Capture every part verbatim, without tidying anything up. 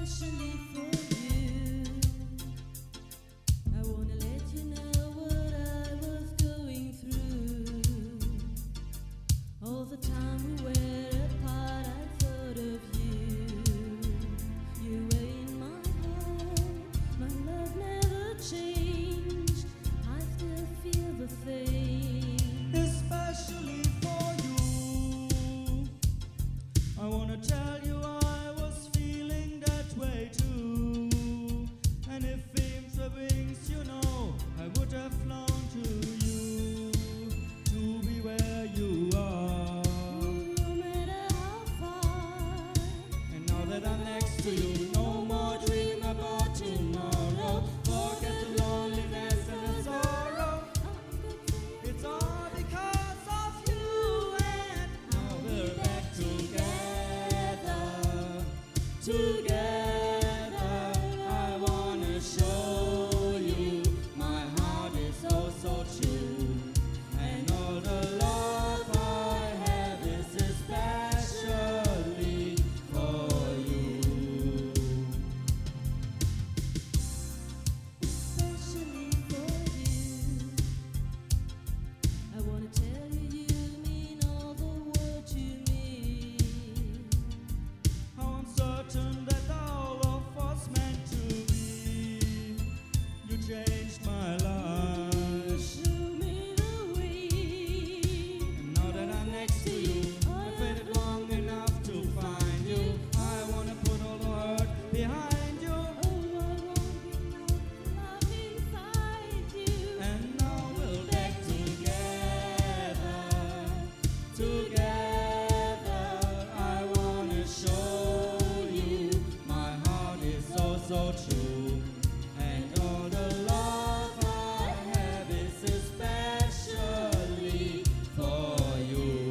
especially for you. I wanna let you know what I was going through. All the time we were apart, I thought of you. You were in my heart, my love never changed. I still feel the same, especially for you. I wanna tell you I was feeling that way too. And if flames were wings, you know, I would have flown to you, to be where you are. no matter how far. And now that I'm next to you, no more dream about tomorrow. Forget the loneliness and the sorrow. It's all because of you, and now we're back together. Together, I wanna show you my heart is so, so true. And all the love I have is especially for you. Especially for you. I wanna tell you you mean all the world to me. How I'm certain that all of us meant to be. You changed my life. Show me the way. And now that I'm next to you, I've waited long enough to find you. I wanna put all the hurt behind you. Oh, I won't be no love inside you. And now we're back together. Together, I wanna show you my heart is so, so true. And all the love I have is especially for you.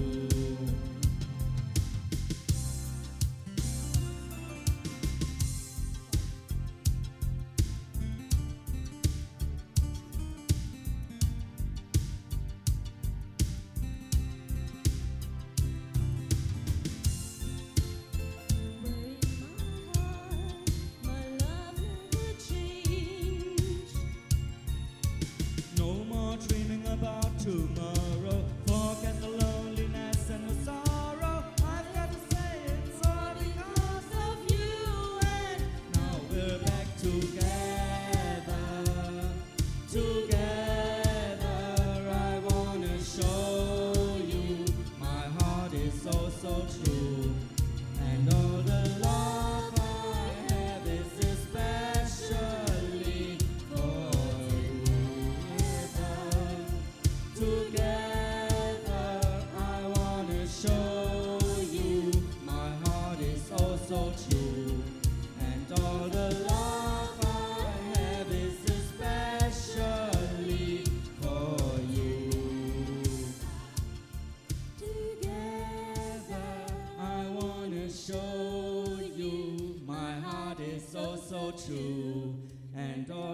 Where in my heart, my love never changed. No more dreaming about tomorrow. Forget the loneliness and the sorrow. I've got to say it's all because of you. And now we're back together. Together, I wanna show you my heart is so, so true. And all the love I have is especially for you. Together, I wanna show you my heart is so, so true. And all the love I have is especially for you. Together, I wanna show you my heart is so, so true. And all